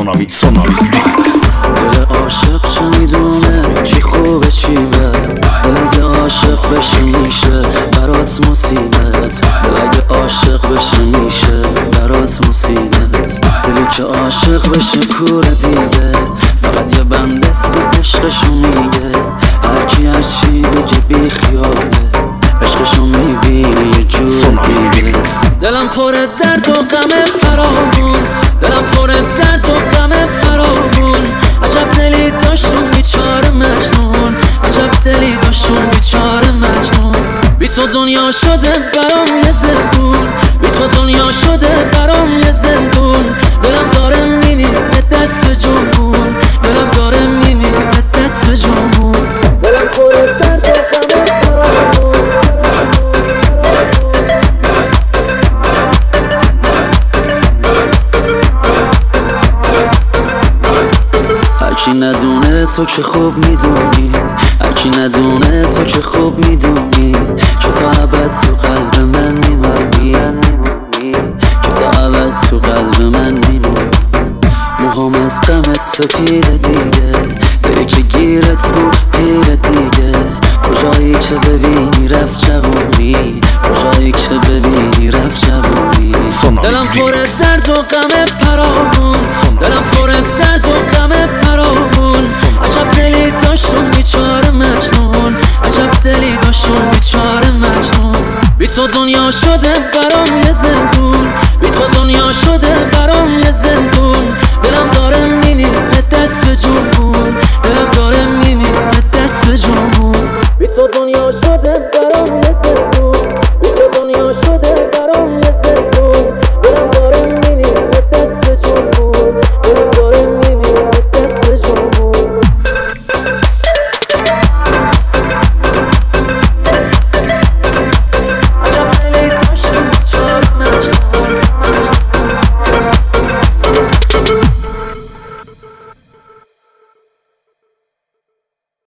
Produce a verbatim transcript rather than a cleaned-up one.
سونامی سونامی ریمیکس. دل عاشق چه میدونه چی خوبه چی بد، دل اگه عاشق بشه میشه برات مصیبت، دل اگه عاشق بشه میشه برات مصیبت. دلی که عاشق بشه کوره دیگه، فقط یه بند اسم عشقشو میگه، هرکی هرچی بگه بی خیاله، عشقشو میبینه یه جور دیگه. دلم پر درد و غم فراوون، دلم پر درد و غم فراوون، عجب دلی داشتون بیچاره مجنون، عجب دلی داشتون بیچاره مجنون. بی تو دنیا شده برام یه زندون، بی تو دنیا شده برام یه زندون. دلم داره میمیره دست به جنبون، دلم داره میمیره دست به جنبون. دلم پر درد و غم فراوون. هرکی ندونه تو که خوب میدونی، هرکی ندونه تو که خوب میدونی، که تا ابد تو قلب من میمونی، که تا ابد تو قلب من میمونی. موهام از غمت سپیده دیگه، دلی که گیرت بود پیر دیگه، کجایی که ببینی رفت جوونی، کجایی که ببینی رفت جوونی. دلم پر درد و غم فراوون، دلم پر درد و غم فراوون، عجب دلی داشتون بیچاره مجنون، عجب دلی داشتون بیچاره مجنون. بی تو دنیا شده برام یه زندون، بی تو دنیا شده برام یه زندون. دلم داره میمیره دست به جنبون، دلم داره میمیره دست به جنبون. بی تو دنیا شده